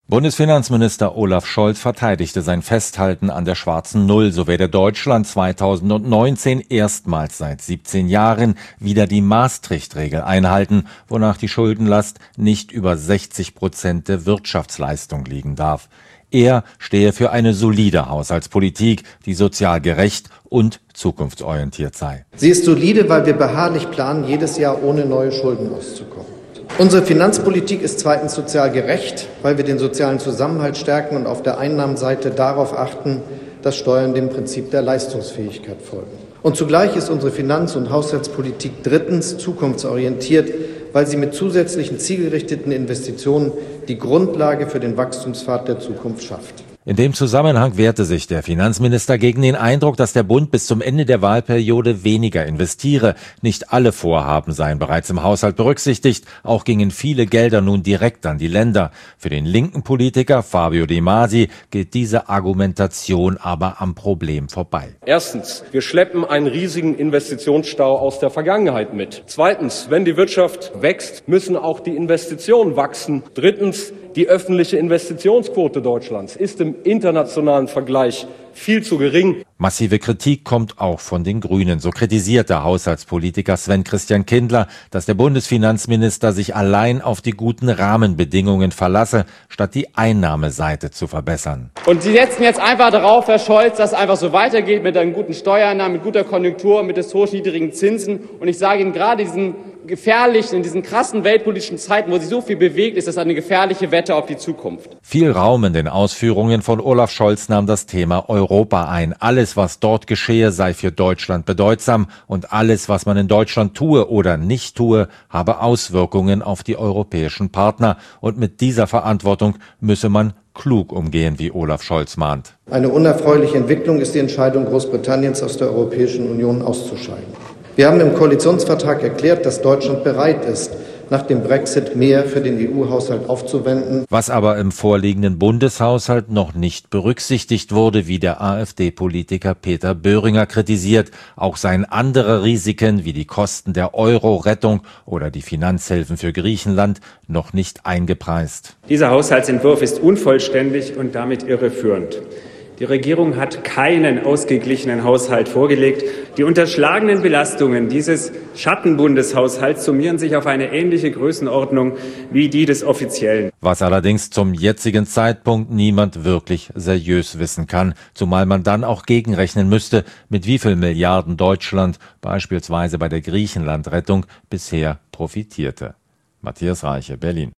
Bundesfinanzminister Olaf Scholz verteidigte sein Festhalten an der schwarzen Null. So werde Deutschland 2019 erstmals seit 17 Jahren wieder die Maastricht-Regel einhalten, wonach die Schuldenlast nicht über 60% der Wirtschaftsleistung liegen darf. Er stehe für eine solide Haushaltspolitik, die sozial gerecht und zukunftsorientiert sei. Sie ist solide, weil wir beharrlich planen, jedes Jahr ohne neue Schulden auszukommen. Unsere Finanzpolitik ist zweitens sozial gerecht, weil wir den sozialen Zusammenhalt stärken und auf der Einnahmenseite darauf achten, dass Steuern dem Prinzip der Leistungsfähigkeit folgen. Und zugleich ist unsere Finanz- und Haushaltspolitik drittens zukunftsorientiert, weil sie mit zusätzlichen zielgerichteten Investitionen die Grundlage für den Wachstumspfad der Zukunft schafft. In dem Zusammenhang wehrte sich der Finanzminister gegen den Eindruck, dass der Bund bis zum Ende der Wahlperiode weniger investiere. Nicht alle Vorhaben seien bereits im Haushalt berücksichtigt. Auch gingen viele Gelder nun direkt an die Länder. Für den linken Politiker Fabio De Masi geht diese Argumentation aber am Problem vorbei. Erstens, wir schleppen einen riesigen Investitionsstau aus der Vergangenheit mit. Zweitens, wenn die Wirtschaft wächst, müssen auch die Investitionen wachsen. Drittens, die öffentliche Investitionsquote Deutschlands ist im internationalen Vergleich viel zu gering. Massive Kritik kommt auch von den Grünen. So kritisiert der Haushaltspolitiker Sven-Christian Kindler, dass der Bundesfinanzminister sich allein auf die guten Rahmenbedingungen verlasse, statt die Einnahmeseite zu verbessern. Und Sie setzen jetzt einfach darauf, Herr Scholz, dass es einfach so weitergeht mit einen guten Steuereinnahmen, mit guter Konjunktur, mit historisch niedrigen Zinsen. Und ich sage Ihnen, gerade in diesen krassen weltpolitischen Zeiten, wo sich so viel bewegt, ist das eine gefährliche Wette auf die Zukunft. Viel Raum in den Ausführungen von Olaf Scholz nahm das Thema Europa ein. Alles, was dort geschehe, sei für Deutschland bedeutsam und alles, was man in Deutschland tue oder nicht tue, habe Auswirkungen auf die europäischen Partner. Und mit dieser Verantwortung müsse man klug umgehen, wie Olaf Scholz mahnt. Eine unerfreuliche Entwicklung ist die Entscheidung Großbritanniens, aus der Europäischen Union auszuscheiden. Wir haben im Koalitionsvertrag erklärt, dass Deutschland bereit ist, nach dem Brexit mehr für den EU-Haushalt aufzuwenden. Was aber im vorliegenden Bundeshaushalt noch nicht berücksichtigt wurde, wie der AfD-Politiker Peter Böhringer kritisiert. Auch seien andere Risiken wie die Kosten der Euro-Rettung oder die Finanzhilfen für Griechenland noch nicht eingepreist. Dieser Haushaltsentwurf ist unvollständig und damit irreführend. Die Regierung hat keinen ausgeglichenen Haushalt vorgelegt. Die unterschlagenen Belastungen dieses Schattenbundeshaushalts summieren sich auf eine ähnliche Größenordnung wie die des offiziellen. Was allerdings zum jetzigen Zeitpunkt niemand wirklich seriös wissen kann, zumal man dann auch gegenrechnen müsste, mit wie viel Milliarden Deutschland beispielsweise bei der Griechenland-Rettung bisher profitierte. Matthias Reiche, Berlin.